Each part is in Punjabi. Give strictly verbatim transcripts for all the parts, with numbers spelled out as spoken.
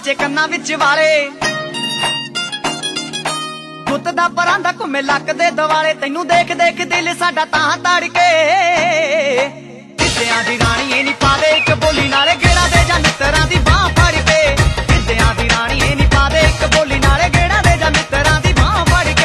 ਨੱਚੇ ਕੰਨਾਂ ਵਿੱਚ ਵਾਲੇ, ਪੁੱਤ ਦਾ ਪਰਾਂਦਾ ਘੁੰਮੇ ਲੱਕ ਦੇ ਦੁਆਲੇ। ਤੈਨੂੰ ਦੇਖ ਦੇਖ ਦਿਲ ਸਾਡਾ ਤਾਂ ਧੜਕੇ, ਗਿੱਧਿਆਂ ਦੀ ਰਾਣੀ ਇਹ ਨੀ ਪਾ ਦੇ ਇੱਕ ਬੋਲੀ ਨਾਲੇ ਗੇੜਾ ਦੇ ਜਾ ਮਿੱਤਰਾਂ ਦੀ ਬਾਂਹ ਫੜ ਕੇ। ਗਿੱਧਿਆਂ ਦੀ ਰਾਣੀ ਇਹ ਨੀ ਪਾ ਦੇ ਇੱਕ ਬੋਲੀ ਨਾਲੇ ਗੇੜਾ ਦੇ ਜਾ ਮਿੱਤਰਾਂ ਦੀ ਬਾਂਹ ਫੜ ਕੇ।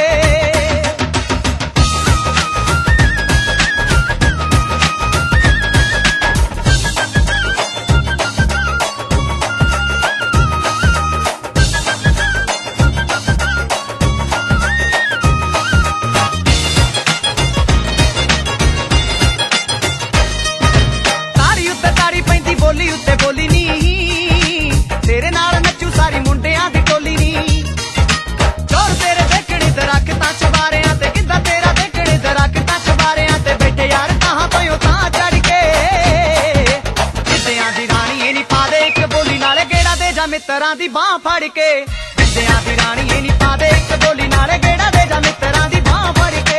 ਬੋਲੀ ਉੱਤੇ ਬੋਲੀ ਨੀ ਤੇਰੇ ਨਾਲ ਨੱਚੂ ਸਾਰੀ ਮੁੰਡਿਆਂ ਦੀ ਟੋਲੀ ਨੀ। ਚੋਰ ਤੇਰੇ ਦੇਖਣੇ ਦਰਖਤਾਂ ਚਵਾਰਿਆਂ ਤੇ, ਕਿੱਦਾਂ ਤੇਰਾ ਦੇਖਣੇ ਦਰਖਤਾਂ ਚਵਾਰਿਆਂ ਤੇ। ਬੈਠੇ ਯਾਰ ਕਹਾਂ ਪਇਓ ਤਾਂ ਚੜ ਕੇ, ਗਿੱਧਿਆਂ ਦੀ ਰਾਣੀ ਇਹ ਨੀ ਪਾ ਦੇ ਇੱਕ ਬੋਲੀ ਨਾਲੇ ਗੇੜਾ ਦੇ ਜਾ ਮਿੱਤਰਾਂ ਦੀ ਬਾਂਹ ਫੜ ਕੇ। ਗਿੱਧਿਆਂ ਦੀ ਰਾਣੀ ਇਹ ਨੀ ਪਾ ਦੇ ਇੱਕ ਬੋਲੀ ਨਾਲੇ ਗੇੜਾ ਦੇ ਜਾ ਮਿੱਤਰਾਂ ਦੀ ਬਾਂਹ ਫੜ ਕੇ।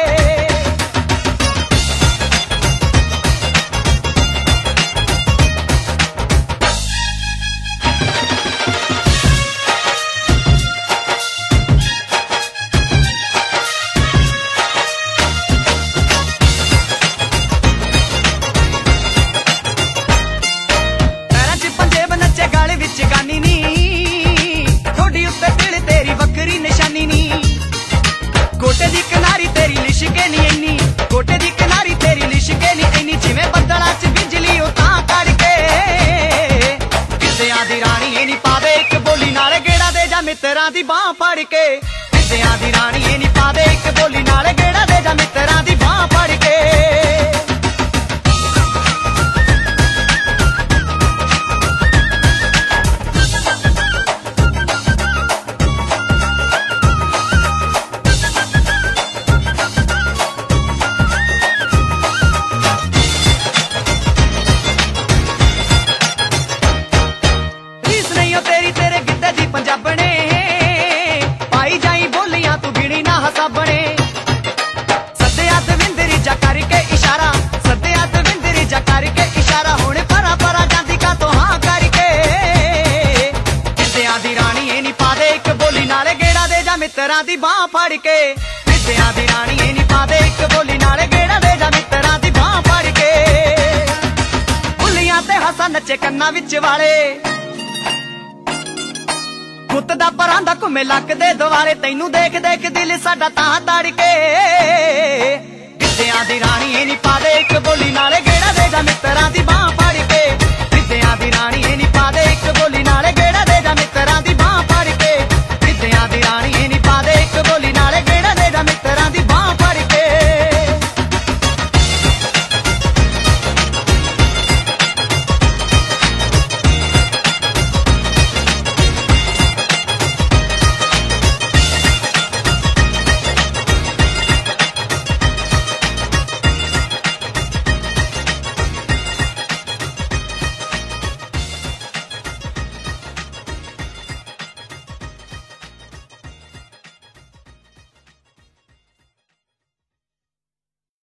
ਗਲ ਵਿੱਚ ਗਾਨੀ ਨੀ ਥੋੜੀ ਉੱਤੇ ਦਿਲ ਤੇਰੀ ਵੱਖਰੀ ਨਿਸ਼ਾਨੀ ਨੀ। ਗੋਟੇ ਦੀ ਕਿਨਾਰੀ ਤੇਰੀ ਲਿਸ਼ਕੇ ਨੀ ਇੰਨੀ, ਗੋਟੇ ਦੀ ਕਿਨਾਰੀ ਤੇਰੀ ਲਿਸ਼ਕੇ ਨੀ ਇੰਨੀ। ਜਿਵੇਂ ਬੱਦਲਾਂ ਚ ਬਿਜਲੀ ਉਹ ਤਾਂ ਕਰਕੇ, ਗਿੱਧਿਆਂ ਦੀ ਰਾਣੀ ਇਹ ਨੀ ਪਾ ਦੇ ਇੱਕ ਬੋਲੀ ਨਾਲੇ ਗੇੜਾ ਦੇ ਜਾ ਮਿੱਤਰਾਂ ਦੀ ਬਾਂਹ ਫੜ ਕੇ। ਗਿੱਧਿਆਂ ਦੀ ਰਾਣੀ ਇਹ ਨੀ ਪਾ ਦੇ ਇੱਕ ਬੋਲੀ ਨਾਲੇ ਗੇੜਾ ਦੇ ਜਾ ਮਿੱਤਰਾਂ ਦੀ ਬਾਂਹ ਫੜ ਕੇ। ਤੇਰੀ ਤੇਰੇ ਗਿੱਧੇ ਦੀ ਪੰਜਾਬਣੇ ਪਾਈ ਜਾਈ ਬੋਲੀਆਂ ਤੂੰ ਗਿਣੀ ਨਾ ਹਸਾਬਣੇ। ਸੱਦਿਆ ਦਵਿੰਦਰੀ ਜਾ ਕਰਕੇ ਇਸ਼ਾਰਾ, ਸੱਦਿਆ ਦਵਿੰਦਰੀ ਜਾ ਕਰਕੇ ਇਸ਼ਾਰਾ। ਹੁਣ ਪਰਾਂ ਪਰਾਂ ਜਾਂਦੀ ਕਾ ਤੋਂ ਹਾਂ ਕਰਕੇ, ਗਿੱਧਿਆਂ ਦੀ ਰਾਣੀ ਇਹ ਨੀ ਪਾ ਦੇ ਇੱਕ ਬੋਲੀ ਨਾਲੇ ਗੇੜਾ ਦੇ ਜਾ ਮਿੱਤਰਾਂ ਦੀ ਬਾਂਹ ਫੜ ਕੇ। ਗਿੱਧਿਆਂ ਦੀ ਰਾਣੀ ਇਹ ਨੀ ਪਾ ਦੇ ਇੱਕ ਬੋਲੀ ਨਾਲੇ ਗੇੜਾ ਦੇ ਜਾ ਮਿੱਤਰਾਂ ਦੀ ਬਾਂਹ ਫੜ ਕੇ। ਬੁੱਲੀਆਂ ਤੇ ਹੱਸਾਂ ਨੱਚੇ ਕੰਨਾਂ ਵਿੱਚ ਵਾਲੇ, ਪੁੱਤ ਦਾ ਪਰਾਂਦਾ ਘੁੰਮੇ ਲੱਕ ਦੇ ਦੁਆਲੇ। ਤੈਨੂੰ ਦੇਖ ਦੇਖ ਦਿਲ ਸਾਡਾ ਤਾਂ ਧੜਕੇ, ਗਿੱਧਿਆਂ ਦੀ ਰਾਣੀ ਇਹ ਨੀ ਪਾ ਦੇ ਇੱਕ ਬੋਲੀ ਨਾਲੇ ਗੇੜਾ ਦੇ ਜਾ ਮਿੱਤਰਾਂ ਦੀ ਬਾਂਹ ਫੜ ਕੇ।